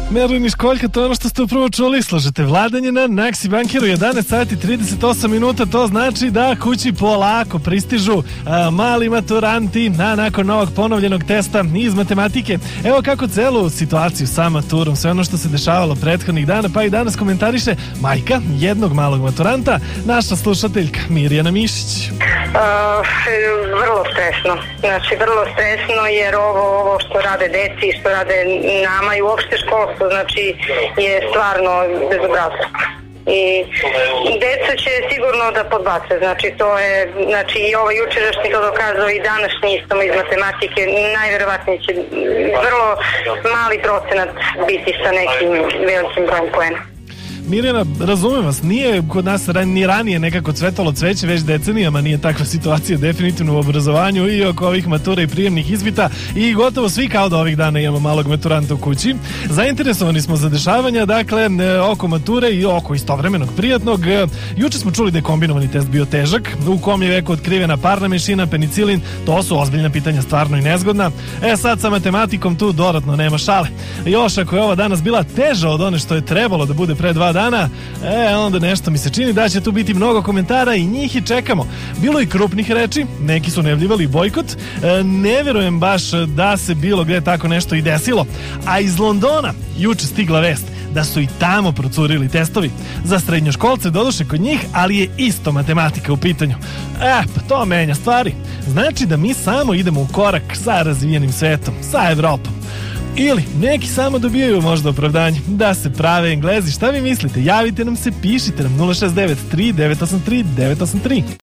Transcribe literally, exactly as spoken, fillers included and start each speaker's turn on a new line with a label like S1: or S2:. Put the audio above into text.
S1: Merlin i Školjka, to je ono što ste upravo čuli. Slušate Vladanje na Naksi Bankeru, jedanaest sati i trideset osam minuta. To znači da kući polako pristižu a, mali maturanti na nakon novog ponovljenog testa iz matematike. Evo kako celu situaciju sa maturom, sve ono što se dešavalo prethodnih dana, pa i danas komentariše majka jednog malog maturanta, naša slušateljka Mirjana Mišić.
S2: Uh, vrlo stresno, znači vrlo stresno jer ovo, ovo što rade deci, što rade nama i uopšte školstvo, znači je stvarno bezobrazno. I deca će sigurno da podbace, znači to je, znači i ovo jučerašnji to dokazao i današnji isto iz matematike, najverovatnije će vrlo mali procenat biti sa nekim velikim brojem poena.
S1: Mirjana, razumem vas, nije kod nas ni ranije nekako cvetalo cveće, već decenijama nije takva situacija definitivno u obrazovanju i oko ovih matura i prijemnih ispita i gotovo svi kao da ovih dana imamo malog maturanta u kući. Zainteresovani smo za dešavanja, dakle, oko mature i oko istovremenog prijatnog. Juče smo čuli da je kombinovani test bio težak, u kom je veko otkrivena parna mešina, penicilin, to su ozbiljna pitanja, stvarno i nezgodna. E sad sa matematikom tu dodatno nema šale. Još ako je ova danas bila teža od one što je trebalo da bude pre dva dana, e, onda nešto mi se čini da će tu biti mnogo komentara i njih i čekamo. Bilo i krupnih reči, neki su najavljivali bojkot, e, ne verujem baš da se bilo gde tako nešto i desilo. A iz Londona juče stigla vest da su i tamo procurili testovi za srednjoškolce, doduše kod njih, ali je isto matematika u pitanju. E, pa to menja stvari. Znači da mi samo idemo u korak sa razvijenim svetom, sa Evropom. Ili neki samo dobijaju možda opravdanje da se prave Englezi. Šta vi mislite? Javite nam se, pišite nam nula šest devet tri devet osam tri devet osam tri.